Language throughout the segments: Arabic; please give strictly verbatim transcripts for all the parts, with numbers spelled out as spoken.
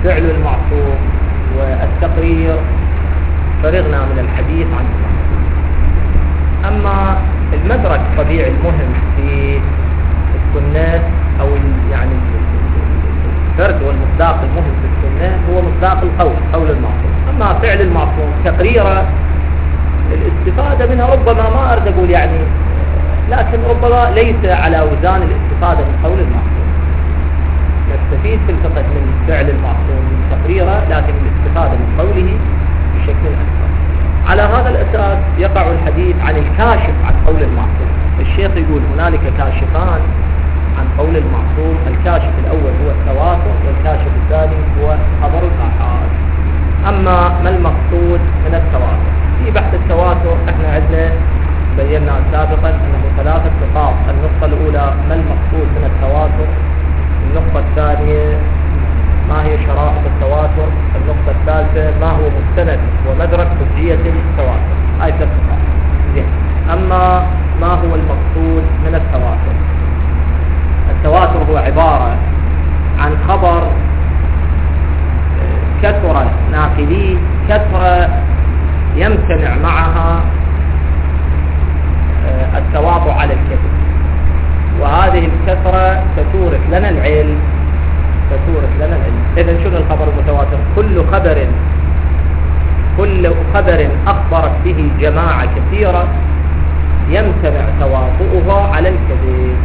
فعل المعصوم والتقرير فرغنا من الحديث عنه. أما المدرك الطبيعي المهم في السنة أو يعني الفرد والمصداق المهم في السنة هو مصداق القول، قول المعصوم. أما فعل المعصوم تقريرا الاستفادة منها ربما ما أريد أقول يعني، لكن ربما ليس على وزان الاستفادة من قول المعصوم. نستفيد في الفقه من فعل المعصوم من تقريره، لكن الاستفادة من قوله بشكل أكبر. على هذا الأساس يقع الحديث عن الكاشف عن قول المعصوم. الشيخ يقول هنالك كاشفان عن قول المعصوم، الكاشف الأول هو التواتر، والكاشف الثاني هو خبر الآحاد. أما ما المقصود من التواتر؟ في بحث التواتر احنا عندنا بينا سابقا أنه ثلاثة نقاط. النقطة الأولى ما المقصود من التواتر، النقطة الثانية ما هي شرائط التواتر، النقطة الثالثة ما هو مستند ومدرك حجية التواتر. هاي ثلاث نقاط. أما ما هو المقصود من التواتر؟ التواتر هو عبارة عن خبر كثرة ناقليه، كثرة يمتنع معها التواطؤ على الكذب، وهذه الكثرة ستورث لنا العلم ستورث لنا العلم. إذن شنو الخبر المتواتر؟ كل خبر كل خبر أخبرت به جماعة كثيرة يمتنع تواطؤها على الكذب.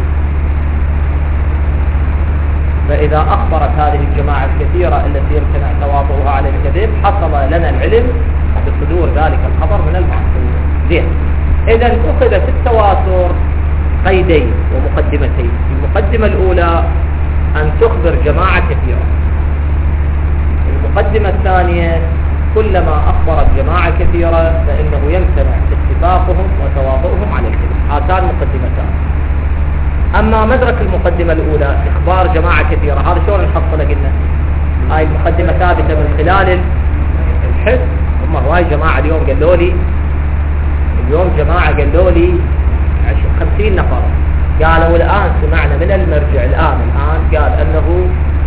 فإذا أخبرت هذه الجماعة الكثيرة التي يمتنع تواطؤها على الكذب حصل لنا العلم بصدور ذلك الخبر من المعصوم. زين، إذن أخذ في التواتر قيدين ومقدمتين. المقدمة الأولى أن تخبر جماعة كثيرة. المقدمة الثانية كلما أخبرت جماعة كثيرة فإنه يمتنع اتفاقهم وتواطؤهم على الكذب. هاتان مقدمتان. أما مدرك المقدمة الأولى إخبار جماعة كثيرة، هذا شلون نحصله؟ قلنا هاي المقدمة ثابتة من خلال الحس. هم هواي جماعة اليوم قالوا لي اليوم جماعة قالوا لي خمسين نفر قالوا الآن سمعنا من المرجع الآن الآن قال أنه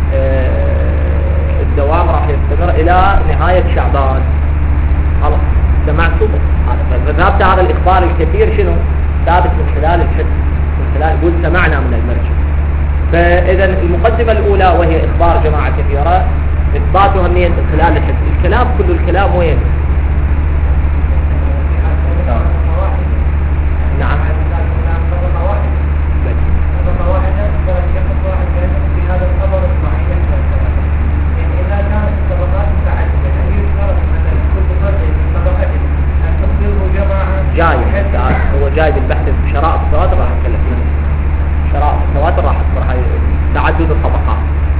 آه الدوام راح يستمر إلى نهاية شعبان. خلاص سمعت صوت هذا، فذهبت هذا الإخبار الكثير شنو؟ ثابت من خلال الحس، من خلال يقول سمعنا من المرجع. فإذا المقدمة الأولى وهي إخبار جماعة كثيرة إثباتها منين؟ من خلال الحس. الكلام كل الكلام وين؟ نعم جاي هو جاي بالبحث في شرائط التواتر راح نتكلم عنه. شرائط التواتر راح اذكر هاي تعدد الطبقات.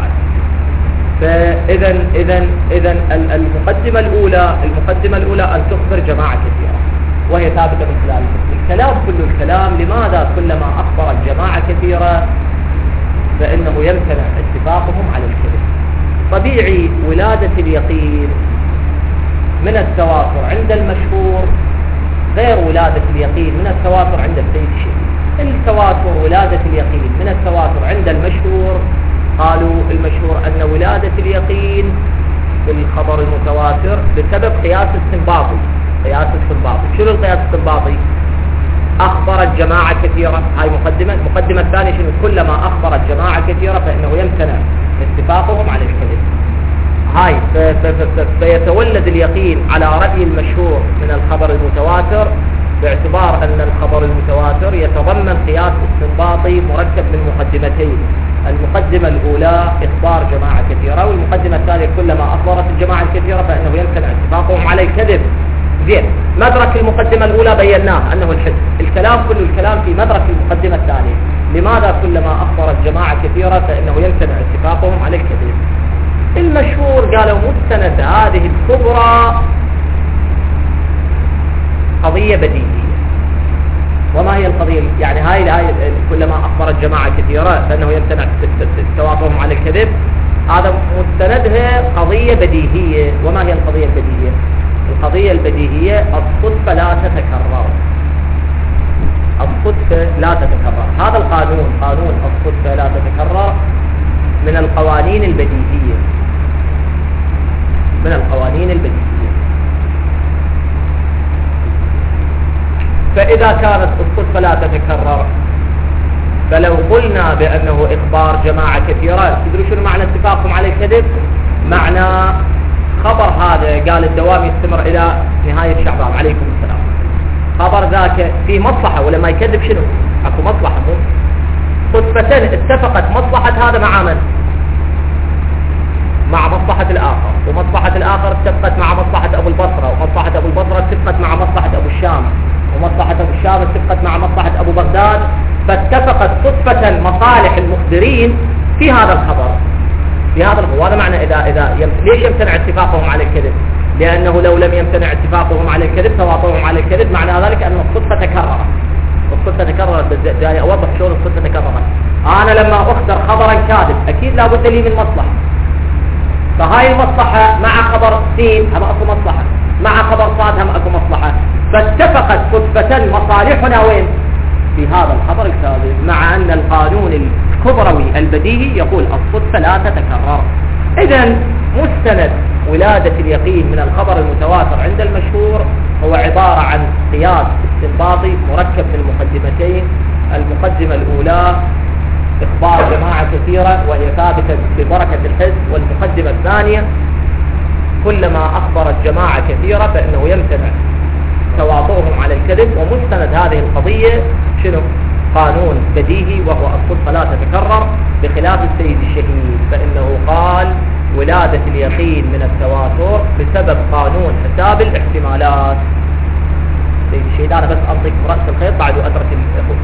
فاذا اذا اذا المقدمه الاولى المقدمه الاولى ان تخبر جماعه كثيره وهي ثابته من خلال الكلام. كل الكلام لماذا؟ كلما اخبرت جماعه كثيره فانه يمتنع اتفاقهم على الكذب. طبيعي ولاده اليقين من التواتر عند المشهور غير ولادة اليقين من التواتر عند السيد الشيخ. التواتر ولادة اليقين من التواتر عند المشهور، قالوا المشهور أن ولادة اليقين بالخبر المتواتر بسبب قياس استنباطي. قياس استنباطي شنو القياس الاستنباطي؟ أخبرت جماعة كثيرة، هاي مقدمة. المقدمة الثانية شنو؟ كلما أخبرت جماعة كثيرة فإنه يمتنع اتفاقهم على الكذب. هاي فيتولد اليقين على رأي المشهور من الخبر المتواتر، باعتبار أن الخبر المتواتر يتضمن قياس استنباطي مركب من مقدمتين. المقدمة الأولى إخبار جماعة كثيرة، والمقدمة الثانية كلما أخبرت الجماعة الكثيرة فإنه يمكن اتفاقهم على الكذب. زين، مدرك المقدمة الأولى بيناه أنه الحس. الكلام كل الكلام في مدرك المقدمة الثانية. لماذا كلما أخبرت جماعة كثيرة فإنه يمتنع اتفاقهم على الكذب؟ المشهور قالوا مستند هذه الكبرى قضية بديهية. وما هي القضية؟ يعني هاي هاي كلما أخبرت جماعة كثيرة فإنه يمتنع توافقهم على الكذب، هذا مستندها قضية بديهية. وما هي القضية البديهية؟ القضية البديهية الصدفة لا تتكرر. الصدفة لا تتكرر. هذا القانون، قانون الصدفة لا تتكرر، من القوانين البديهية. من القوانين البديهية. فإذا كانت الصدفة لا تتكرر، فلو قلنا بأنه إخبار جماعة كثيرة، تدروا شنو معنى اتفاقهم على الكذب؟ معنى خبر هذا قال الدوام يستمر إلى نهاية شعبان عليكم السلام، خبر ذاك في مصلحة، ولما يكذب شنو؟ أكو مصلحة. مو صدفة اتفقت مصلحة هذا مع من؟ مع مصلحة الآخر، ومصلحة الآخر اتفقت مع مصلحة أبو البصرة، ومصلحة أبو البصرة اتفقت مع مصلحة أبو الشام، ومصلحة أبو الشام اتفقت مع مصلحة أبو بغداد، فاتفقت صدفة مصالح المخبرين في هذا الخبر. في هذا الخبر، وهذا معنى إذا إذا يم... ليش يمتنع اتفاقهم على الكذب؟ لأنه لو لم يمتنع اتفاقهم على الكذب تواطؤهم على الكذب، معنى ذلك أن الصدفة تكررت. الصدفة تكررت، جاي أوضح شلون الصدفة تكررت. أنا لما أخبر خبرا كاذب أكيد لابد لي من مصلحة، فهاي المصلحة مع خبر سين هم أكو مصلحة، مع خبر صاد هم أكو مصلحة، فاتفقت صدفة مصالحنا وين؟ في هذا الخبر الكاذب، مع أن القانون الكبروي البديهي يقول الصدفة لا تتكرر. إذن مستند ولادة اليقين من الخبر المتواتر عند المشهور هو عبارة عن قياس استنباطي مركب من مقدمتين. المقدمة الأولى إخبار جماعة كثيرة وهي ثابتة ببركة الحس، والمقدمة الثانية كلما أخبرت جماعة كثيرة فإنه يمتنع تواطؤهم على الكذب. ومستند هذه القضية شنو؟ قانون بديهي وهو الصدفة لا تتكرر، بخلاف السيد الشهيد فإنه قال ولادة اليقين من التواتر بسبب قانون حساب الاحتمالات. السيد الشهيد أنا بس أنطيك رأس الخيط بعد وأدرك الأخوة.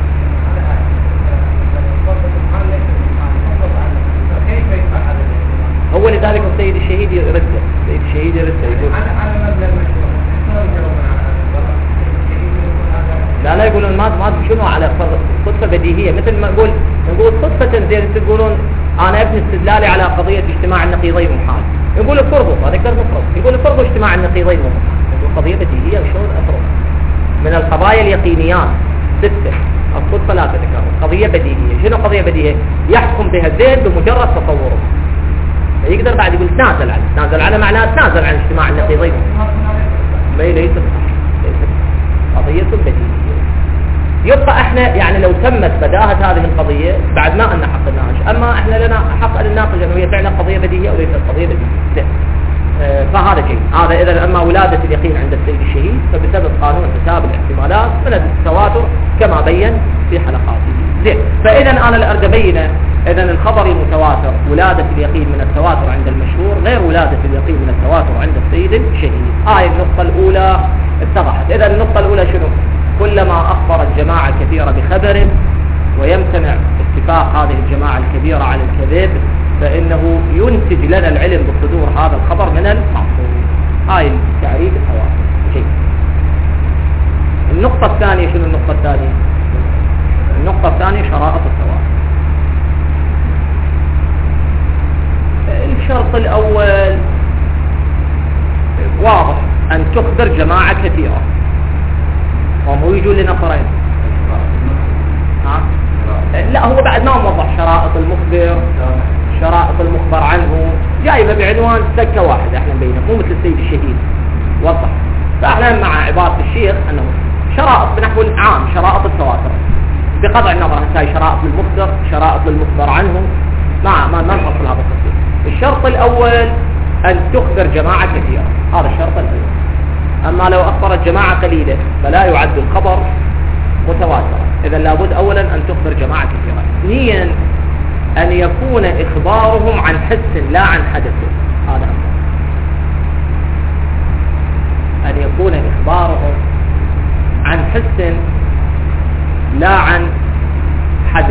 هو لذلك السيد الشهيد يرد السيد الشهيد يرد يقول لا لا يقولون ما ما شنو على صدفة بديهية، مثل ما نقول نقول صدفة زين تقولون أنا ابن استدلالي على قضية اجتماع النقيضين محال، يقول فرضوا هذا كلام مفرض، يقول فرضوا اجتماع النقيضين محال، يقول قضية بديهية وشلون أفرض؟ من القضايا اليقينيات ستة الصدفة لا تتكرر، قضية بديهية. شنو قضية بديهية؟ يحكم بها الذهن بمجرد تصوره، يقدر بعد يقول تنازل عنه، تنازل عنه معناه تنازل عن اجتماع النقيضين. ما ليس ليست قضية بديهية. يبقى احنا يعني لو تمت بداهة هذه القضية بعد ما أن حق الناقش، أما احنا لنا حق أن نناقش أنه هي فعلا قضية بديهية وليست قضية بديهية. اه فهذا شيء. هذا إذا أما ولادة اليقين عند السيد الشهيد فبسبب قانون حساب الاحتمالات من التواتر كما بين في حلقاته. زين. فإذا أنا الأرد بينه إذا الخبر المتواتر ولادة اليقين من التواتر عند المشهور غير ولادة اليقين من التواتر عند السيد الشهيد. هاي آه النقطة الأولى اتضحت. إذا النقطة الأولى شنو؟ كلما أخبرت جماعة كثيرة بخبر ويمتنع اتفاق هذه الجماعة الكبيرة على الكذب فإنه ينتج لنا العلم بصدور هذا الخبر من المعصوم. هاي التعريف التواتر. شيء. النقطة الثانية شنو النقطة الثانية؟ النقطة الثانية شرائط التواتر. الشرط الأول واضح أن تخبر جماعة كثيرة وهم يجوا لنفرين. ها؟ لا هو بعد ما موضح شرائط المخبر، شرائط المخبر عنه جايبه بعنوان سكة واحدة احنا بينهم، مو مثل السيد الشهيد وضح. فاحنا مع عبارة الشيخ أنه شرائط بنحو عام شرائط التواتر بقطع النظر هاي شرائط للمخبر شرائط للمخبر عنه ما ما نفصل هذا التفصيل. الشرط الأول أن تخبر جماعة كثيرة، هذا الشرط الأول. أما لو أخبرت جماعة قليلة فلا يعد الخبر متواترا. إذا لابد أولا أن تخبر جماعة كثيرة. ثانيا أن يكون إخبارهم عن حس لا عن حدث، هذا أمر. أن يكون إخبارهم عن حس لا عن حدث.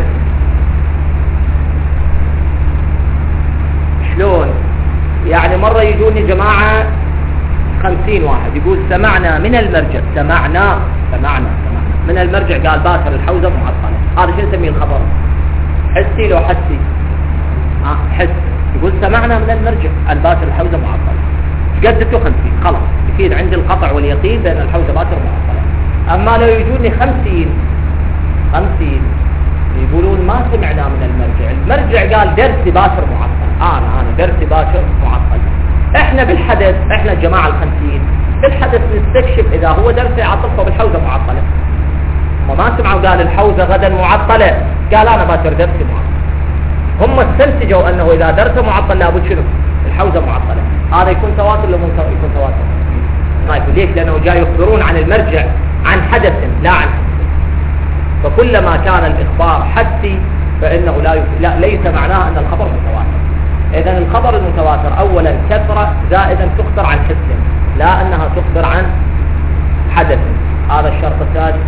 شلون؟ يعني مرة يجوني جماعة خمسين واحد يقول سمعنا من المرجع سمعنا سمعنا سمعنا من المرجع قال باكر الحوزة معطلة. هذا شو نسميه الخبر؟ حسي لو حسي آه حس. يقول سمعنا من المرجع الباكر الحوزة معطلة. قدته خمسين خلاص يفيد عندي القطع واليقين بأن الحوزة باكر معطلة. أما لو يجوني خمسين خمسين يقولون ما سمعنا من المرجع، المرجع قال درسي باكر معطل، أنا أنا درسي باكر معطل. إحنا احنا بالحدث، احنا الجماعة الخمسين بالحدث نستكشف اذا هو درس عطفه بالحوزة معطلة. وما سمعوا قال الحوزة غدا معطلة، قال انا باكر درسي معطل. هم استنتجوا انه اذا درسه معطل لابد شنو؟ الحوزة معطلة. هذا يكون تواتر لو يكون تواتر؟ ما يكون. ليش؟ لانه جاي يخبرون عن المرجع عن حدث لا عن حدث. فكلما كان الاخبار حدثي فانه لا, لا ليس معناه ان الخبر متواتر. اذا الخبر المتواتر اولا كثرة زائدا تخبر عن حدث، لا انها تخبر عن حدث. هذا الشرط الثاني.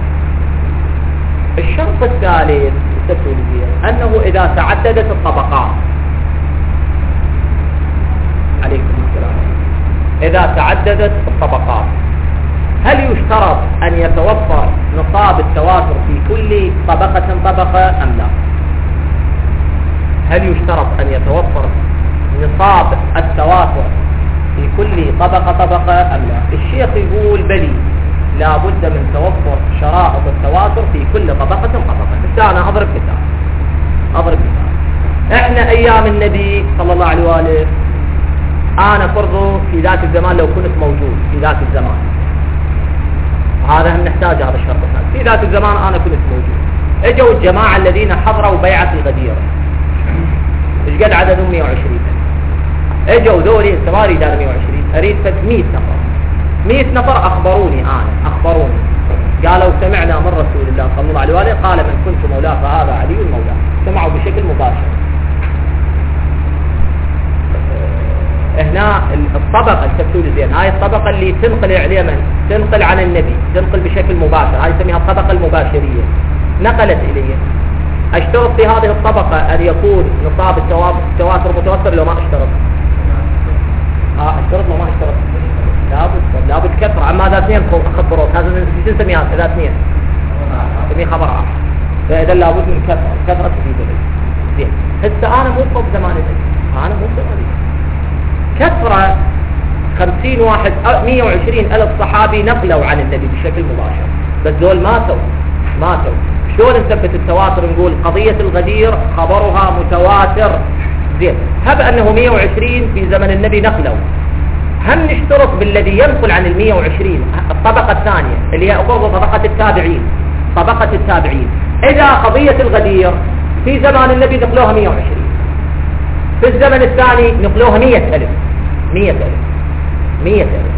الشرط الثالث انه اذا تعددت الطبقات، عليكم السلام، اذا تعددت الطبقات هل يشترط ان يتوفر نصاب التواتر في كل طبقة طبقة ام لا؟ هل يشترط ان يتوفر نصاب التواتر في كل طبقة طبقة ام لا؟ الشيخ يقول بلي لا بد من توفر شرائط التواتر في كل طبقة طبقة. بس انا اضرب مثال اضرب مثال احنا ايام النبي صلى الله عليه واله، انا فرضه في ذاك الزمان لو كنت موجود في ذاك الزمان، هذا هم نحتاج هذا الشرط الثاني. في ذاك الزمان انا كنت موجود، اجوا الجماعة الذين حضروا بيعة الغدير، ايش قد عددهم؟ مئة وعشرين. اجوا ذولي ما اريد انا مئة وعشرين، اريد مئة نفر. مئة نفر اخبروني انا اخبروني قالوا سمعنا من رسول الله صلى الله عليه واله قال من كنت مولاه فهذا علي مولاه. سمعوا بشكل مباشر. هنا الطبقة التفسير زين، هاي الطبقة اللي تنقل عليها من تنقل عن النبي، تنقل بشكل مباشر، هاي نسميها الطبقة المباشرية، نقلت إليه. اشترط في هذه الطبقة ان يكون نصاب التواتر متواتر لو ما اشترط؟ اه اشترط لو ما اشترط لابد لابد كثرة. اما ذا اثنين خبروك، هذا شو نسميها؟ ذا اثنين نسميه خبر عام. فاذا لابد من كثرة، كثرة تفيد زين. هسه انا مو في زمان النبي، انا مو في زمان كثرة خمسين واحد مئة وعشرين ألف صحابي نقلوا عن النبي بشكل مباشر، بس دول ماتوا ماتوا. شلون نثبت التواتر؟ نقول قضية الغدير خبرها متواتر زين، هب أنه مئة وعشرين في زمن النبي نقلوا، هم نشترط بالذي ينقل عن المئة وعشرين الطبقة الثانية اللي هي أفضل طبقة التابعين، طبقة التابعين. إذا قضية الغدير في زمان النبي نقلوها مئة وعشرين، في الزمن الثاني نقلوها مئة ألف مئة ألف مئة ألف.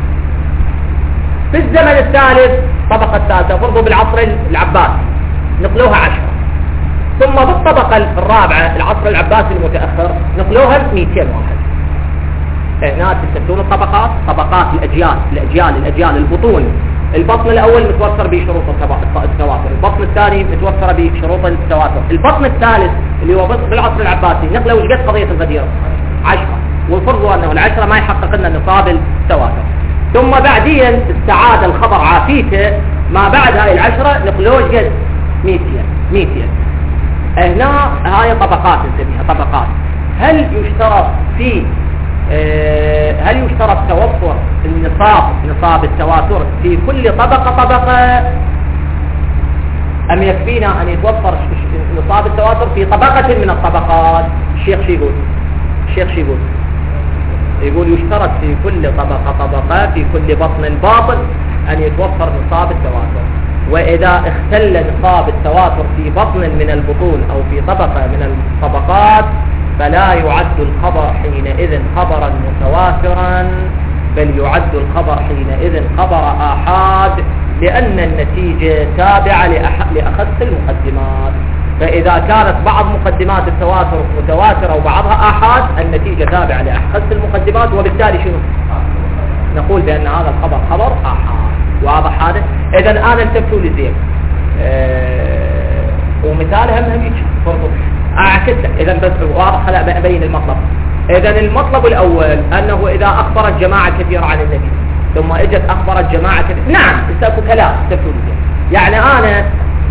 في الزمن الثالث طبقة الثالثة فرضوا بالعصر العباسي نقلوها عشرة، ثم بالطبقة الرابعة العصر العباسي المتأخر نقلوها مئتين واحد. هنا تسمون الطبقات طبقات الأجيال الأجيال الأجيال البطون. البطن الأول متوفر بشروط التواتر، البطن الثاني متوفر بشروط التواتر، البطن الثالث اللي هو بالعصر العباسي نقلوا لقد قضية الغدير عشرة، والفرض أنه العشرة ما يحقق لنا نصاب التواتر. ثم بعدين استعاد الخبر عافيته ما بعد هاي العشرة نقلوه قد مئتين مئتين. هنا هاي طبقات نسميها طبقات. هل يشترط في هل يشترط توفر النصاب نصاب التواتر في كل طبقة طبقة، أم يكفينا أن يتوفر نصاب التواتر في طبقة من الطبقات؟ الشيخ شو يقول؟ الشيخ شو يقول؟ يقول يشترط في كل طبقة طبقة في كل بطن باطن أن يتوفر نصاب التواتر، وإذا اختل نصاب التواتر في بطن من البطون أو في طبقة من الطبقات فلا يعد الخبر حينئذ خبرا متواترا، بل يعد الخبر حينئذ خبر آحاد، لأن النتيجة تابعة لأخص المقدمات. فإذا كانت بعض مقدمات التواتر متواترة وبعضها آحاد النتيجة تابعة لأخص المقدمات، وبالتالي شنو؟ نقول بأن هذا الخبر خبر آحاد. واضح هذا؟ إذا أنا انتبهوا لي زين. أه ومثال هم هم يجي برضو أعكس لك. إذا بس واضح، خلأ أبين المطلب. إذا المطلب الأول أنه إذا أخبرت جماعة كثيرة عن النبي ثم إجت أخبرت جماعة كثيرة، نعم استفوا كلام استفوا لي. يعني أنا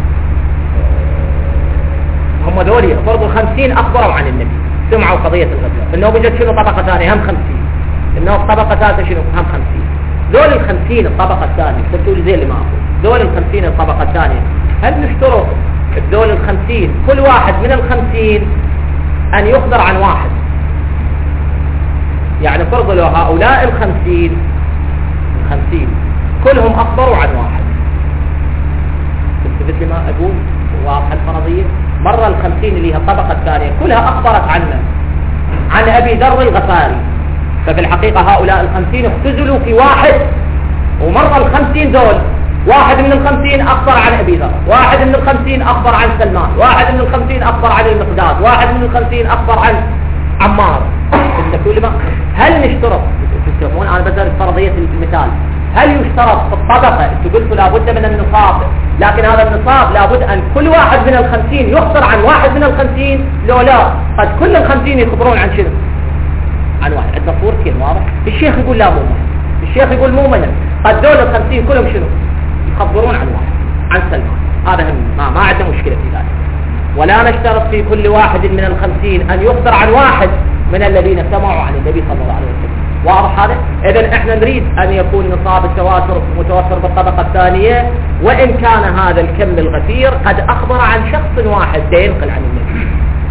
هم ذولي فرضوا خمسين أخبروا عن النبي سمعوا قضية الغدير، إنه بجد شنو طبقة ثانية هم خمسين، إنه طبقة ثالثة شنو هم خمسين. ذول الخمسين الطبقة الثانية استفوا لي زي اللي ما أقول. ذول الخمسين الطبقة الثانية هل نشترط بذول الخمسين كل واحد من الخمسين أن يخبر عن واحد؟ يعني فرض له هؤلاء الخمسين الخمسين كلهم أخبروا عن واحد. تثبت لي ما أقول واضحة الفرضية؟ مرة الخمسين اللي هي الطبقة الثانية كلها أخبرت عنه عن أبي ذر الغفاري، ففي الحقيقة هؤلاء الخمسين اختزلوا في واحد. ومرة الخمسين دول واحد من الخمسين أخبر عن أبي ذر، واحد من الخمسين أخبر عن سلمان، واحد من الخمسين أخبر عن المقداد، واحد من الخمسين أخبر عن عمار. كل ما هل نشترط تفهمون؟ أنا بذكر فرضية المثال. هل يشترط في الطبقة؟ أنت قلت لابد من النصاب، لكن هذا النصاب لابد أن كل واحد من الخمسين يخبر عن واحد من الخمسين؟ لو لا، قد كل الخمسين يخبرون عن شنو؟ عن واحد. عندنا صورتين واضح. الشيخ يقول لا مو مهم، الشيخ يقول مو مهم، قد دول الخمسين كلهم شنو؟ يخبرون عن واحد، عن سلمان. هذا هم ما, ما عندنا مشكلة في ذلك. ولا نشترط في كل واحد من الخمسين أن يخبر عن واحد من الذين سمعوا عن النبي صلى الله عليه وسلم. واضح هذا؟ إذن احنا نريد أن يكون نصاب التواتر متوفر بالطبقة الثانية، وإن كان هذا الكم الغفير قد أخبر عن شخص واحد ينقل عن النبي.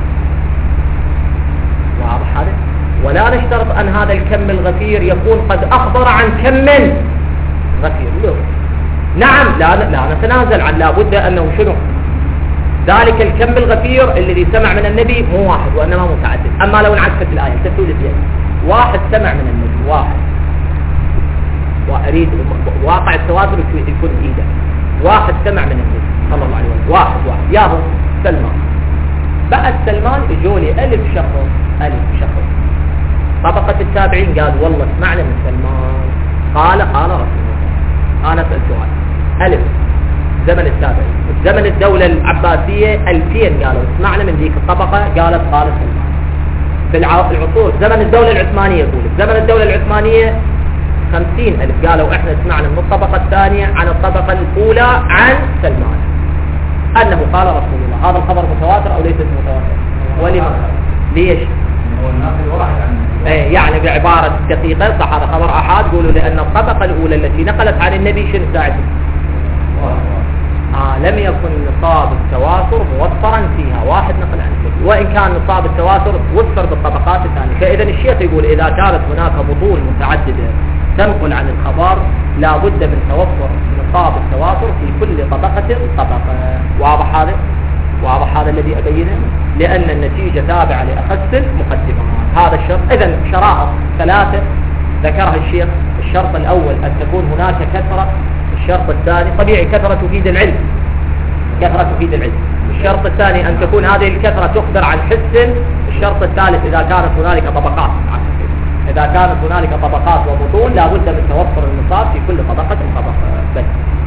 واضح هذا؟ ولا نشترط أن هذا الكم الغفير يكون قد أخبر عن كم غفير. لا. نعم، لا لا نتنازل عن لابد أنه شنو؟ ذلك الكم الغفير الذي سمع من النبي مو واحد وإنما متعدد. أما لو انعكست الآية تقول لي واحد سمع من النبي، واحد، وأريد واقع التواتر يكون إيده، واحد سمع من النبي صلى الله عليه وسلم، واحد واحد ياهو سلمان. بعد سلمان اجوا لي ألف شخص، ألف شخص. طبقة التابعين قال والله سمعنا من سلمان قال قال رسول الله. أنا أسأل سؤال، ألف زمن التابعين، زمن الدولة العباسية ألفين قالوا سمعنا من ذيك الطبقة قالت قال سلمان. في العصور زمن الدولة العثمانية يقول زمن الدولة العثمانية خمسين ألف قالوا إحنا سمعنا من الطبقة الثانية عن الطبقة الأولى عن سلمان أنه قال رسول الله. هذا الخبر متواتر أو ليس متواتر؟ ولماذا؟ ليش؟ ايه يعني بعبارة دقيقة صح هذا خبر أحد. قولوا لأن الطبقة الأولى التي نقلت عن النبي شنو ساعده؟ آه لم يكن نصاب التواتر موفرا فيها، واحد نقل عن النبي، وإن كان نصاب التواتر وفر بالطبقات الثانية. فإذا الشيخ يقول إذا كانت هناك بطول متعددة تنقل عن الخبر لابد من توفر نصاب التواتر في كل طبقة طبقة. واضح هذا؟ واضح هذا الذي أبينه؟ لأن النتيجة تابعة لأخذ المقدمات. هذا الشرط. إذن شرائط ثلاثة ذكرها الشيخ. الشرط الأول أن تكون هناك كثرة. الشرط الثاني طبيعي كثرة تفيد العلم، كثرة تفيد العلم. الشرط الثاني أن تكون هذه الكثرة تخبر عن حس. الشرط الثالث إذا كانت هنالك طبقات، إذا كانت هنالك طبقات وبطون لابد من توفر النصاب في كل طبقة طبقة. بس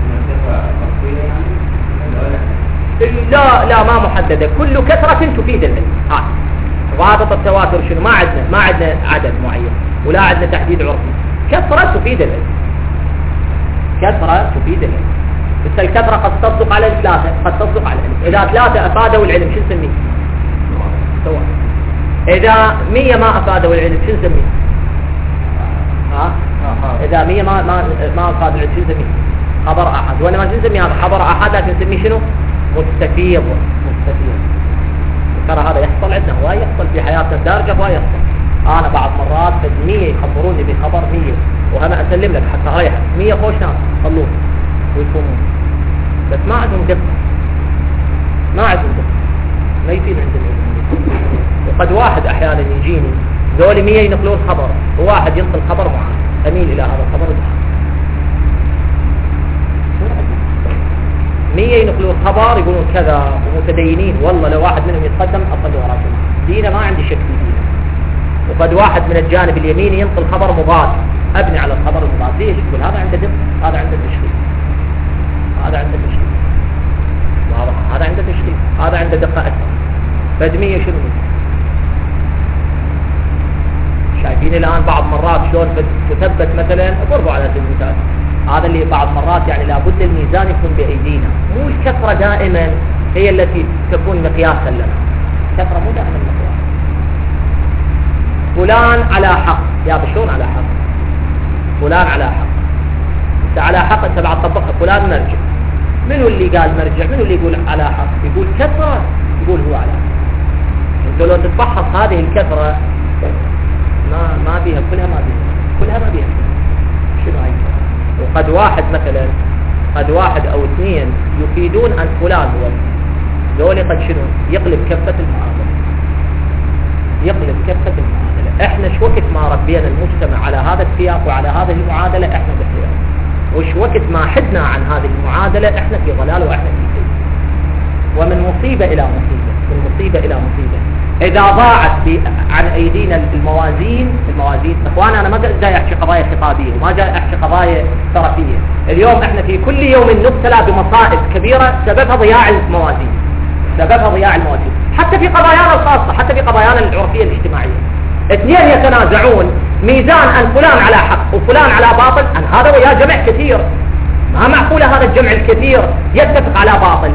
لا لا ما محددة، كل كثرة تفيد العلم. ها ضابط التواتر شنو؟ ما عندنا ما عندنا عدد معين ولا عندنا تحديد عرفي. كثرة تفيد العلم، كثرة تفيد العلم. بس الكثرة قد تصدق على الثلاثة، قد تصدق على العلم. إذا ثلاثة أفادوا العلم شو نسميه؟ سواء. إذا مية ما أفادوا العلم شو نسميه؟ ها؟ إذا مية ما ما ما أفاد العلم شو نسميه؟ خبر أحد. وأنا ما نسميه هذا خبر أحد، لكن نسميه شنو؟ مستفيض. مستفيض. ترى هذا يحصل عندنا، هواي يحصل في حياتنا الدارجة، هواي يحصل. أنا بعض مرات مية يخبروني بخبر مية، وأنا أسلم لك حتى رايح مية خوش ناس خلوه ويكونون، بس ما عندهم دقة، ما عندهم دقة، ما يفيد عندهم. وقد واحد أحيانا يجيني ذولي مية ينقلون خبر، وواحد ينقل خبر معه أميل إلى هذا الخبر معه. مية ينقلون خبر يقولون كذا ومتدينين، والله لو واحد منهم يتقدم أصل وراء جماعة دينه، ما عندي شك في دينه. وقد واحد من الجانب اليميني ينقل خبر مضاد، أبني على الخبر المضاد. ليش؟ يقول هذا عنده دقة، هذا عنده تشخيص، هذا عنده تشخيص، هذا عنده تشخيص، هذا عنده دقة أكثر. فدمية شنو؟ شايفين الآن بعض مرات شلون تثبت مثلا، ضربوا على سبيل المثال هذا اللي بعض مرات يعني لابد الميزان يكون بأيدينا، مو الكثرة دائما هي التي تكون مقياسا لنا. الكثرة مو دائما مقياس. فلان على حق، يا بشون على حق؟ فلان على حق. انت على حق، انت بعد طبقها فلان مرجع. منو اللي قال مرجع؟ منو اللي يقول على حق؟ يقول كثرة، يقول هو على حق. انت لو تتفحص هذه الكثرة ما ما بيها كلها ما بيها كلها ما بيها شنو هاي؟ وقد واحد مثلا قد واحد او اثنين يفيدون ان فلان هو ذولي قد شنو يقلب كفة المعادلة يقلب كفة المعادلة. احنا شو وقت ما ربينا المجتمع على هذا السياق وعلى هذه المعادلة احنا بخير، وش وقت ما حدنا عن هذه المعادلة احنا في ضلال واحنا في خير، ومن مصيبة الى مصيبة من مصيبة الى مصيبة. اذا ضاعت عن ايدينا الموازين الموازين اخوانا انا ما جاي احكي قضايا خطابية وما جاي احكي قضايا طرفية. اليوم احنا في كل يوم نبتلى بمصائب كبيرة سببها ضياع الموازين سببها ضياع الموازين حتى في قضايانا الخاصة، حتى في قضايانا العرفية الاجتماعية. اثنين يتنازعون ميزان ان فلان على حق وفلان على باطل، ان هذا ويا جمع كثير، ما معقولة هذا الجمع الكثير يتفق على باطل.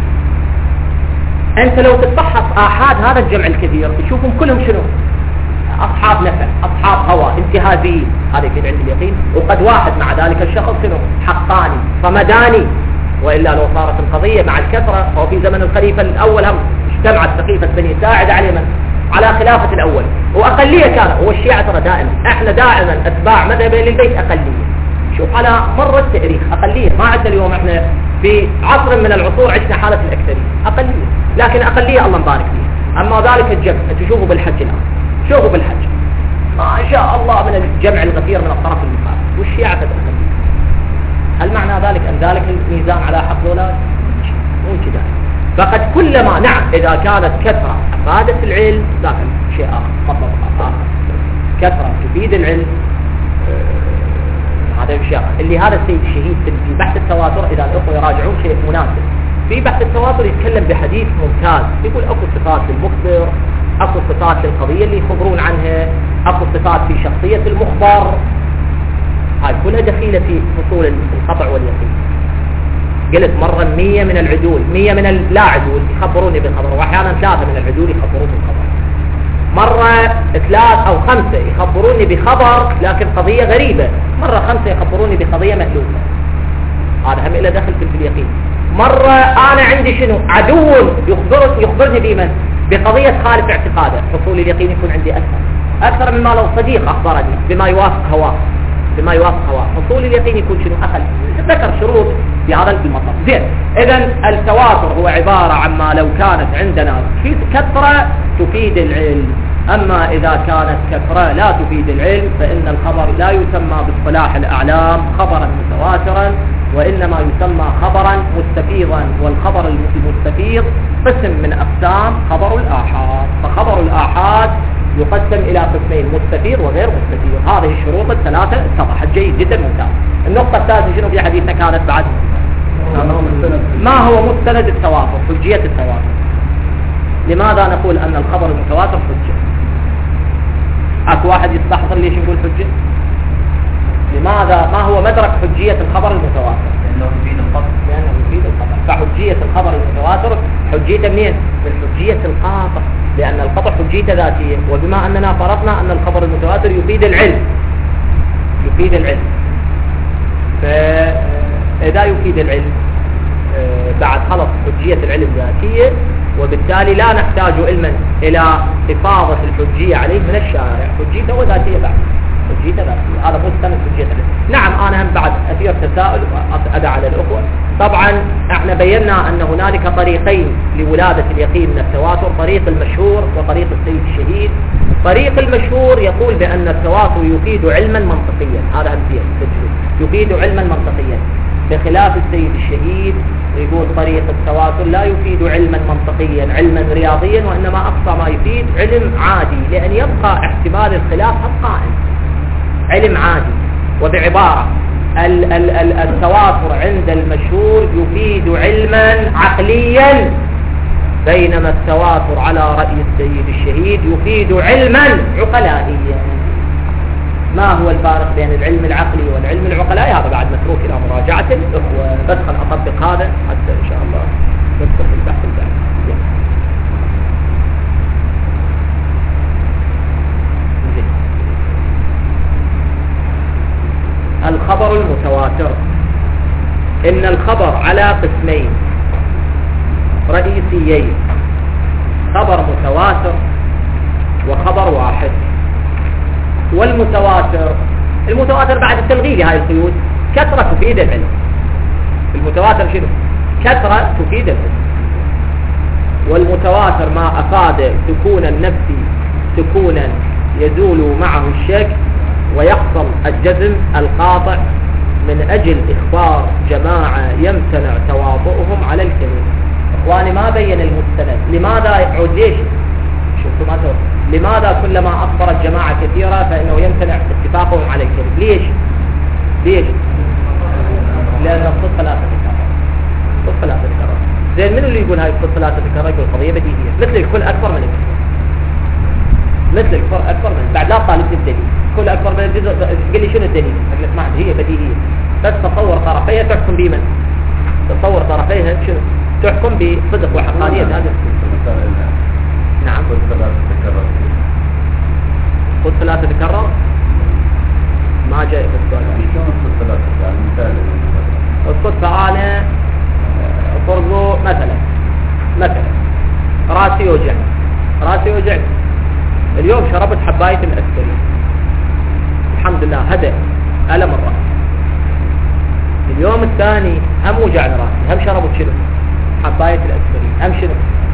انت لو تتفحص آحاد هذا الجمع الكثير تشوفهم كلهم شنو؟ اصحاب نفع، اصحاب هوى، انتهازيين، هذا يفيد عند اليقين. وقد واحد مع ذلك الشخص شنو؟ حقاني صمداني. والا لو صارت القضية مع الكثرة، فهو في زمن الخليفة الاول هم اجتمعت سقيفة بني ساعد على من؟ على خلافة الاول، واقلية كان هو الشيعة. ترى دائما احنا دائما اتباع مذهب اهل البيت اقلية. شوف على مر التاريخ اقلية، ما عندنا اليوم احنا في عصر من العصور عشنا حالة الاكثرية، اقلية، لكن اقلية الله مبارك فيها. اما ذلك الجمع تشوفوا بالحج الان، شوفوا بالحج ما شاء الله من الجمع الغفير من الطرف المخالف، والشيعة تتأقلية. هل معنى ذلك ان ذلك الميزان على حق ولا مو كذا؟ فقد كلما نعم اذا كانت كثرة افادت العلم ذاك شيء اخر، مطلب اخر. كثرة تفيد العلم آه هذا الشيء اللي هذا السيد الشهيد في بحث التواتر. اذا الاخوه يراجعون شيء مناسب في بحث التواتر يتكلم بحديث ممتاز، يقول اكو صفات للمخبر، اكو صفات للقضية اللي يخبرون عنها، اكو صفات في شخصية المخبر، هاي كلها دخيلة في فصول القطع واليقين. قلت مرة مية من العدول، مية من اللا عدول يخبروني بالخبر، واحيانا ثلاثة من العدول يخبروني بالخبر، مرة ثلاث او خمسة يخبروني بخبر لكن قضية غريبة، مرة خمسة يخبروني بقضية مألوفة. هذا هم إلى دخل في اليقين. مرة انا عندي شنو عدو يخبر يخبرني بمن بقضية خالف اعتقاده، حصول اليقين يكون عندي اكثر اكثر مما لو صديق اخبرني بما يوافق هواه بما يوافق هواه. حصول اليقين يكون شنو اقل. ذكر شروط في هذا المطلب. زين، اذا التواتر هو عبارة عما لو كانت عندنا في كثرة تفيد العلم، اما اذا كانت كثرة لا تفيد العلم فان الخبر لا يسمى باصطلاح الاعلام خبرا متواترا، وانما يسمى خبرا مستفيضا. والخبر المستفيض قسم من اقسام خبر الاحاد. فخبر الاحاد يقسم الى قسمين، مستفيض وغير مستفيض. هذه الشروط الثلاثة اتضحت جيد جدا ممتاز. النقطة الثالثة شنو في حديثنا كانت بعد؟ ما هو مستند التواتر؟ حجية التواتر. لماذا نقول ان الخبر المتواتر حجة؟ اكو واحد يستحضر ليش نقول حجة؟ لماذا؟ ما هو مدرك حجية الخبر المتواتر؟ لأنه يفيد الخبر. لأنه يفيد الخبر. فحجية الخبر المتواتر حجيته منين؟ من حجية القاطع، لأن القطع حجيته ذاتية. وبما أننا فرضنا أن الخبر المتواتر يفيد العلم يفيد العلم فإذا يفيد العلم بعد خلص حجية العلم ذاتية، وبالتالي لا نحتاج علما إلى إفاضة الحجية عليه من الشارع. حجيته وذاتية بعد حجيته ذاتية. هذا مستند حجية العلم. نعم أنا هم بعد أثير تساؤل وأدعى على الأخوة. طبعا احنا بينا أن هنالك طريقين لولادة اليقين من التواتر، طريق المشهور وطريق السيد الشهيد. طريق المشهور يقول بأن التواتر يفيد علما منطقيا، هذا هم فيه تجربة، يفيد علما منطقيا، بخلاف السيد الشهيد يقول طريق التواتر لا يفيد علما منطقيا علما رياضيا، وإنما أقصى ما يفيد علم عادي، لأن يبقى احتمال الخلاف قائم، علم عادي. وبعبارة ال ال ال التواتر عند المشهور يفيد علما عقليا، بينما التواتر على رأي السيد الشهيد يفيد علما عقلائيا. ما هو الفارق بين العلم العقلي والعلم العقلائي؟ هذا بعد متروك إلى مراجعة الأخوة، بس خل أطبق هذا حتى إن شاء الله ندخل في البحث البعد. الخبر المتواتر، إن الخبر على قسمين رئيسيين، خبر متواتر وخبر واحد. والمتواتر. المتواتر بعد تلغي هاي القيود، كثرة تفيد العلم. المتواتر شنو؟ كثرة تفيد العلم. والمتواتر ما أفاد سكون النفس سكونا يزول معه الشك ويحصل الجزم القاطع من أجل إخبار جماعة يمتنع تواطؤهم على الكذب. إخواني ما بين المستند، لماذا يعود ليش؟ شفتوا ما تقول لماذا كلما أخبرت جماعة كثيرة فإنه يمتنع اتفاقهم على الكذب؟ ليش؟ ليش؟ لأن الصدق لا تتكرر. الصدق لا تتكرر. زين منو اللي يقول هاي الصدق لا تتكرر؟ يقول قضية بديهية، مثل الكل أكبر من الجزء، مثل الكل أكبر من بعد لا طالب الدليل، كل أكبر من الجزء. قل لي شنو الدليل؟ أقول لك ما هي بديهية، بس تصور طرفيها تحكم بمن؟ تصور طرفيها شنو؟ تحكم بصدق وحقانية هذا. نعم. الصدق لا تتكرر ما جاء في السؤال. الصدق أنا فرضه مثلا مثلا راسي يوجع راسي يوجع اليوم شربت حباية الأسبرين، الحمد لله هدأ ألم الرأس. اليوم الثاني هم وجعني راسي، هم شربت شنو؟ حباية الأسبرين، هم شنو؟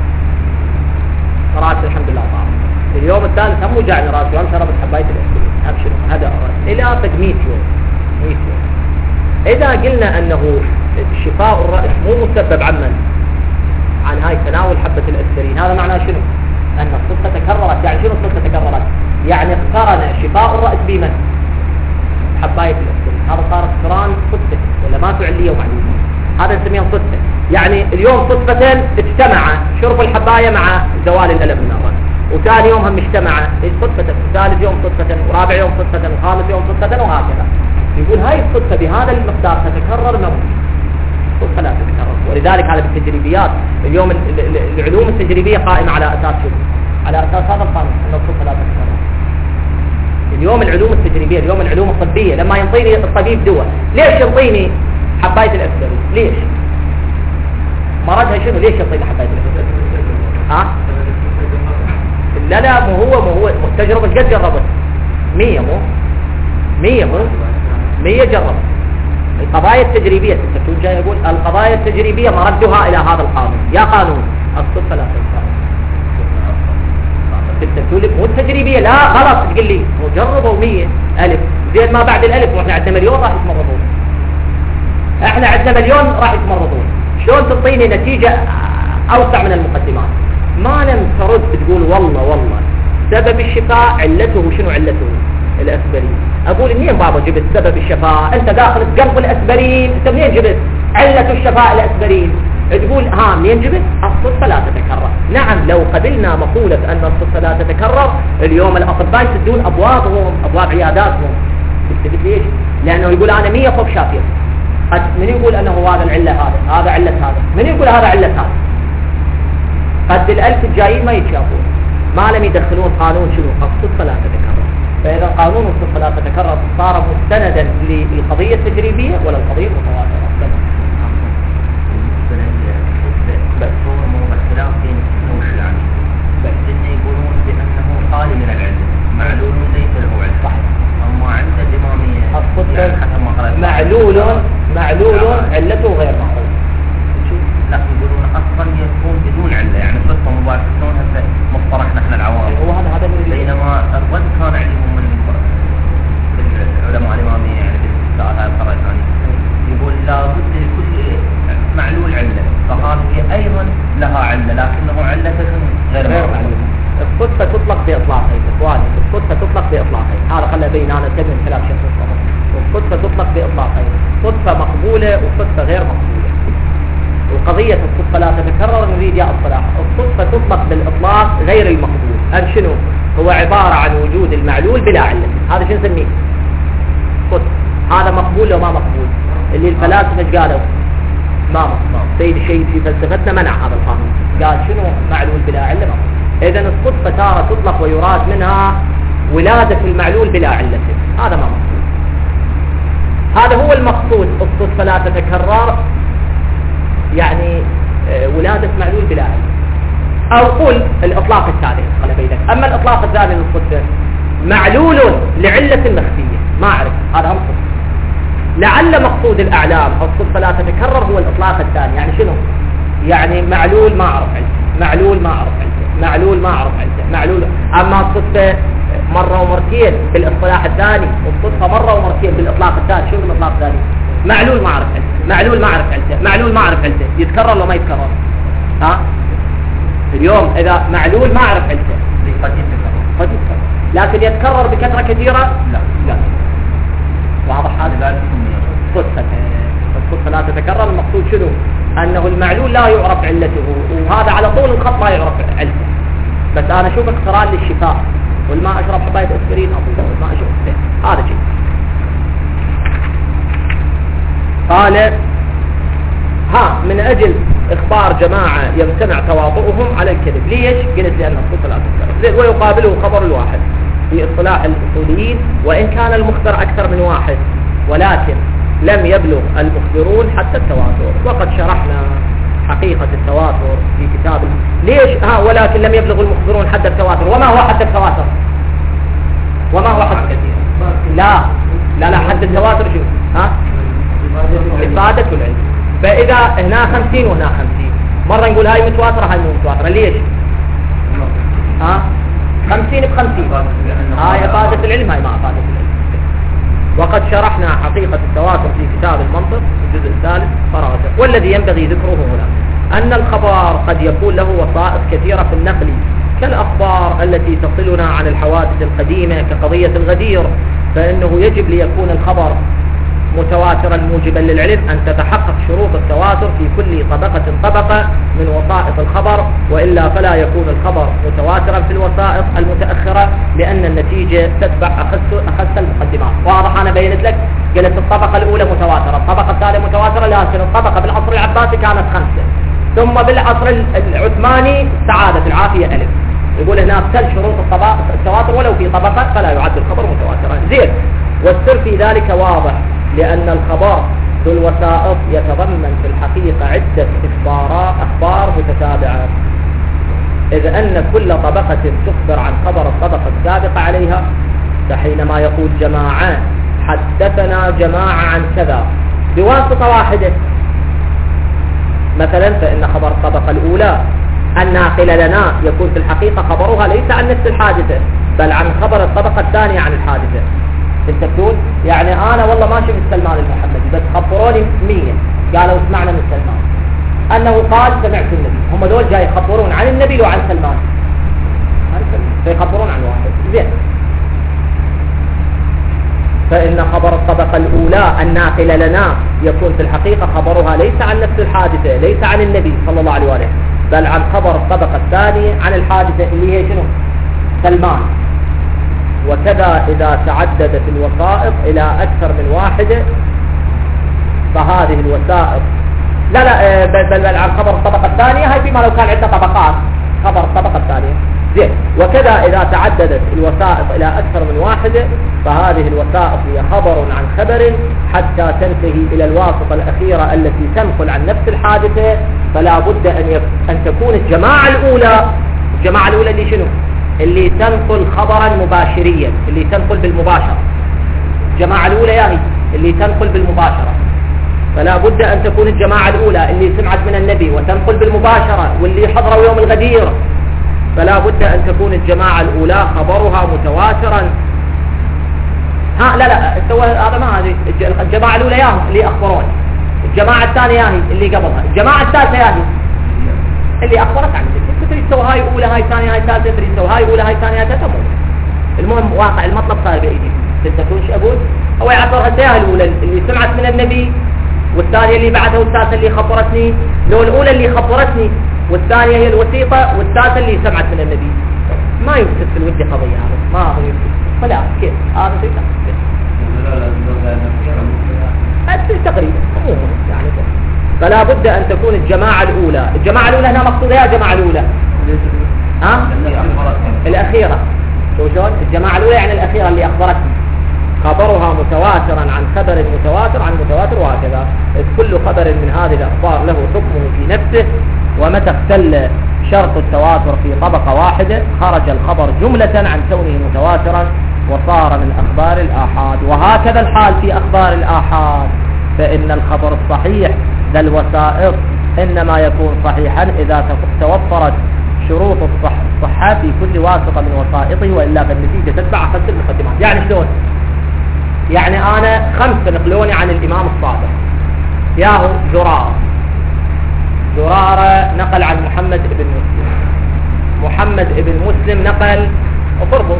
راسي الحمد لله طار. اليوم الثالث هم وجعني راسي وهم شربت حباية الأسبرين، هم شنو؟ هدأ الرأس إلى قد مئة يوم. مئة يوم. إذا قلنا أنه شفاء الرأس مو مسبب عن من؟ عن هاي تناول حبة الأسبرين، هذا معناه شنو؟ أن الصدفة تكررت. يعني شنو الصدفة تكررت؟ يعني اقترن شفاء الرأس بمن؟ حباية الأسبرين. هذا صار اقتران صدفة ولا ما فعلية ومعلومة، هذا نسميه صدفة. يعني اليوم صدفة اجتمع شرب الحباية مع زوال الألم من الرأس، وثاني يوم هم اجتمع صدفة، وثالث يوم صدفة، ورابع يوم صدفة، وخامس يوم صدفة، وهكذا. يقول هاي الصدفة بهذا المقدار تتكرر ما الصدفة لا تتكرر. ولذلك هذا بالتجريبيات اليوم العلوم التجريبية قائمة على أساس شنو؟ على أساس هذا القانون أن الصدفة لا تتكرر. اليوم العلوم التجريبية، اليوم العلوم الطبية، لما ينطيني الطبيب دواء ليش ينطيني حباية الأسبرين؟ ليش؟ مرضها شنو؟ ليش ينطيني حباية الأسبرين؟ ها؟ لا لا مو هو مو هو التجربة قد جربت مية مو مية مو مية جرب القضايا التجريبية. تكون جاي يقول القضايا التجريبية مردها إلى هذا القانون. يا قانون الصدفة لا تتكرر. تقول لك مو التجريبية، لا غلط تقول لي جربوا مية ألف زين ما بعد الألف، وإحنا عندنا مليون راح يتمرضون. إحنا عندنا مليون راح يتمرضون. شلون تعطيني نتيجة أوسع من المقدمات؟ ما لم ترد تقول والله والله سبب الشفاء علته شنو؟ علته الأسبرين. أقول منين بابا جبت سبب الشفاء؟ أنت داخل قلب الأسبرين، أنت منين جبت علة الشفاء الأسبرين؟ تقول ها منين جبت؟ الصدفة لا تتكرر. نعم لو قبلنا مقولة أن الصدفة لا تتكرر، اليوم الأطباء يسدون أبوابهم أبواب عياداتهم. تثبت ليش؟ لأنه يقول أنا مية فوق شافية. من يقول أنه هذا العلة هذا هذا علة هذا؟ من يقول هذا علة هذا؟ قد الألف الجايين ما يتشافون ما لم يدخلون قانون شنو؟ الصدفة لا تتكرر. فإذا قانون الصدفة لا تتكرر صار مستندا للقضية التجريبية ولا القضية المتواترة. بس هو مو اختلاف بين السنة والشيعانية، بس إنه يقولون بأنه خالي من العلم، معلول ليس له علم. صح. أما عند الإمامية الصدفة معلول معلول علته غير معروف. لكن يقولون أصلا يكون بدون علة، يعني صدفة مباشرة شلون هسه مصطلح نحن العوام. هو هذا هذا بينما الرد كان عليهم من العلماء الإمامية يعني بالسؤال هذا القرار الثاني يقول لابد لكل معلول علة، فهذه أيضا لها علة لكنه علة غير معلومة. الصدفة تطلق بإطلاقين إخواني، الصدفة تطلق بإطلاقين، هذا خلى بين أنا أتكلم كلام شيخ مصطفى. الصدفة تطلق بإطلاقين، صدفة مقبولة وصدفة غير مقبولة. وقضية الصدفة لا تتكرر نريد يا الصلاح. الصدفة تطلق بالإطلاق غير المقبول. أن شنو؟ هو عبارة عن وجود المعلول بلا علة، هذا شنو نسميه؟ صدفة. هذا مقبول وما مقبول. اللي الفلاسفة ايش قالوا؟ ما مقبول. سيد الشيء في فلسفتنا منع هذا القانون، قال شنو؟ معلول بلا علة مقبول. إذن الصدفة تارة تطلق ويراد منها ولادة المعلول بلا علة، هذا ما مقبول. هذا هو المقصود. الصدفة لا تتكرر يعني ولادة معلول بلا علة. أو قل الإطلاق الثاني خلي بيدك. أما الإطلاق الثاني للصدفة معلول لعلة مخفية ما أعرف هذا هم صدق. لعل مقصود الأعلام أو الصدفة لا تتكرر هو الإطلاق الثاني. يعني شنو؟ يعني معلول ما أعرف علته، معلول ما أعرف علته، معلول ما أعرف علته، معلول. أما الصدفة مرة ومرتين بالاصطلاح الثاني، والصدفة مرة ومرتين بالإطلاق الثاني. شنو الإطلاق الثاني؟ معلول ما أعرف علته، معلول ما أعرف علته، معلول ما أعرف علته. يتكرر ولا ما يتكرر؟ ها؟ اليوم إذا معلول ما أعرف علته قد يتكرر قد يتكرر، لكن يتكرر بكثرة كثيرة؟ لا لا. واضح هذا؟ صدفة الصدفة لا تتكرر. المقصود شنو؟ أنه المعلول لا يعرف علته، وهذا على طول الخط لا يعرف علته. بس أنا أشوف اقتران للشفاء، والماء أشرب حباية أسبرين أو ما أشوف هذا شيء. قال ها من أجل إخبار جماعة يمتنع تواطؤهم على الكذب. ليش؟ قلت لأن الصدفة لا تتكرر. ويقابله خبر الواحد في اصطلاح الأصوليين، وإن كان المخبر أكثر من واحد، ولكن لم يبلغ المخبرون حتى التواتر. وقد شرحنا حقيقة التواتر في كتاب. ليش؟ ها ولكن لم يبلغ المخبرون حد التواتر. وما هو حد التواتر؟ وما هو حد كثير؟ لا لا لا حد التواتر شو؟ ها؟ إفادة العلم. فإذا هنا خمسين وهنا خمسين، مرة نقول هاي متواترة هاي مو متواترة. ليش؟ ها؟ خمسين بخمسين، هاي إفادة العلم هاي ما إفادة العلم. وقد شرحنا حقيقة التواتر في كتاب المنطق الجزء الثالث فراغته. والذي ينبغي ذكره هنا أن الخبر قد يكون له وسائط كثيرة في النقل، كالأخبار التي تصلنا عن الحوادث القديمة كقضية الغدير، فإنه يجب ليكون الخبر متواترا موجبا للعلم أن تتحقق شروط التواتر في كل طبقة طبقة من وسائط الخبر، وإلا فلا يكون الخبر متواترا في الوسائط المتأخرة، لأن النتيجة تتبع أخذ المقدمات. واضح؟ أنا بينت لك، قلت الطبقة الأولى متواترة، الطبقة الثانية متواترة، لكن الطبقة بالعصر العباسي كانت خمسة، ثم بالعصر العثماني سعادة العافية ألف. يقول هناك تل شروط التواتر ولو في طبقة فلا يعد الخبر متواترا. زين. والسر في ذلك واضح، لأن الخبر ذو الوسائط يتضمن في الحقيقة عدة إخبارات أخبار متتابعة، إذ أن كل طبقة تخبر عن خبر الطبقة السابقة عليها. فحينما يقول جماعة حدثنا جماعة عن كذا بواسطة واحدة مثلا، فإن خبر الطبقة الأولى الناقل لنا يكون في الحقيقة خبرها ليس عن نفس الحادثة، بل عن خبر الطبقة الثانية عن الحادثة. انت بتقول يعني انا والله ماشي من سلمان المحمدي، بس خبروني مية قالوا اسمعنا من سلمان انه قال سمعت النبي، هم دول جاي يخبرون عن النبي وعن سلمان، فيخبرون عن واحد. زين. فإن خبر الطبقة الأولى الناقل لنا يكون في الحقيقة خبرها ليس عن نفس الحادثة، ليس عن النبي صلى الله عليه وآله، بل عن خبر الطبقة الثانية عن الحادثة اللي هي شنو؟ سلمان. وكذا إذا تعددت الوسائط إلى أكثر من واحدة، فهذه الوسائط لا لا بل, بل, بل عن خبر الطبقة الثانية، هاي فيما لو كان عندنا طبقات خبر الطبقة الثانية. زين. وكذا إذا تعددت الوسائط إلى أكثر من واحدة، فهذه الوسائط هي خبر عن خبر حتى تنتهي إلى الواسطة الأخيرة التي تنقل عن نفس الحادثة. فلا بد أن, يف... أن تكون الجماعة الأولى، الجماعة الأولى اللي شنو؟ اللي تنقل خبرا مباشريا، اللي تنقل بالمباشرة. الجماعة الأولى يعني اللي تنقل بالمباشرة، فلا بد أن تكون الجماعة الأولى اللي سمعت من النبي وتنقل بالمباشرة، واللي حضروا يوم الغدير، فلا بد أن تكون الجماعة الأولى خبرها متواترا. ها لا لا سوى هذا ما هذه الجماعة الأولى ياهي اللي أخبرون، الجماعة الثانية ياهي اللي قبلها، الجماعة الثالثة ياهي اللي أخبرت عنه. انت تريد تسوي هاي أولى هاي ثانية هاي ثالثة، تريد تسوي هاي أولى هاي ثانية هاي ثالثة. المهم واقع المطلب صار بأيدي. انت تقول شو أقول؟ هو يعبر هالسياهي الأولى اللي سمعت من النبي، والثانية اللي بعدها، والثالثة اللي خبرتني. لو الأولى اللي خبرتني والثانية هي الوسيطة، والثالثة اللي سمعت من النبي، ما يفسد في الود قضية هذا، ما هو يفسد. فلا كيف هذا شيء لا تقريبا يعني. فلا بد أن تكون الجماعة الأولى، الجماعة الأولى هنا مقصودة يا جماعة الأولى ها؟ الأخيرة. شو شلون؟ الجماعة الأولى يعني الأخيرة اللي أخبرتني، خبرها متواترا عن خبر متواتر عن متواتر، وهكذا. كل خبر من هذه الأخبار له حكمه في نفسه، ومتى اختل شرط التواتر في طبقة واحدة خرج الخبر جملة عن كونه متواترا وصار من أخبار الآحاد. وهكذا الحال في أخبار الآحاد، فإن الخبر الصحيح ذا الوسائط إنما يكون صحيحا إذا توفرت شروط الصح الصحة في كل واسطة من وسائطه، وإلا فالنتيجة تتبع خمس المقدمات. يعني شلون؟ يعني أنا خمسة نقلوني عن الإمام الصادق، ياهو زرارة زرارة نقل عن محمد ابن مسلم، محمد ابن مسلم نقل قربص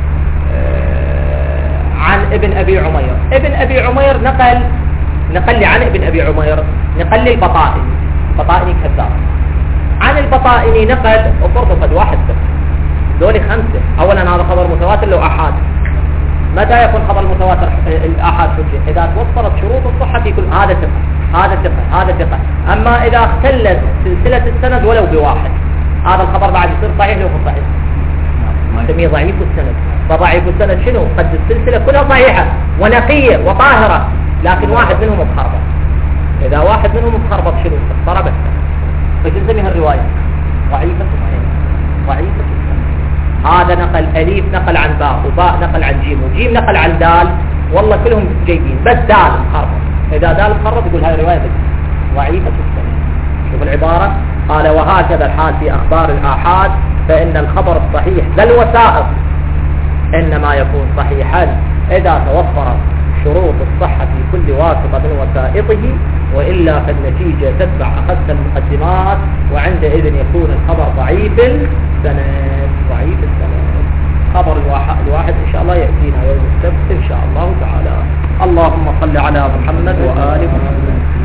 عن ابن أبي عمير، ابن أبي عمير نقل نقل لي عن ابن أبي عمير نقل لي البطائني، البطائني كذاب، عن البطائني نقل وقربص قد واحد بس. دولي خمسة. أولا هذا خبر متواتر لو أحاد. متى يكون خبر متواتر الآحاد حجة؟ إذا توفرت شروط الصحة في كل. هذا ثقة هذا ثقة هذا ثقة. أما إذا اختلت سلسلة السند ولو بواحد، هذا الخبر بعد يصير صحيح لو هو صحيح، نسميه ضعيف السند. فضعيف السند شنو؟ قد السلسلة كلها صحيحة ونقية وطاهرة، لكن واحد منهم مخربط. إذا واحد منهم مخربط شنو؟ اضطرب السند. فش نسميها الرواية؟ ضعيفة السند. ضعيفة السند. هذا نقل أليف نقل عن باء، وباء نقل عن جيم، وجيم نقل عن دال، والله كلهم جيدين بس دال مخربط. إذا دال مخربط يقول هاي رواية ضعيفة السند. شوف العبارة، قال وهكذا الحال في أخبار الآحاد، فإن الخبر الصحيح ذا الوسائط إنما يكون صحيحا إذا توفرت شروط الصحة في كل واسطة من وسائطه، وإلا فالنتيجة تتبع أخذ المقدمات، وعندئذ يكون الخبر ضعيف السند. ضعيف السند. خبر الواحد, الواحد إن شاء الله يأتينا يوم السبت إن شاء الله تعالى. اللهم صل على محمد وآل محمد.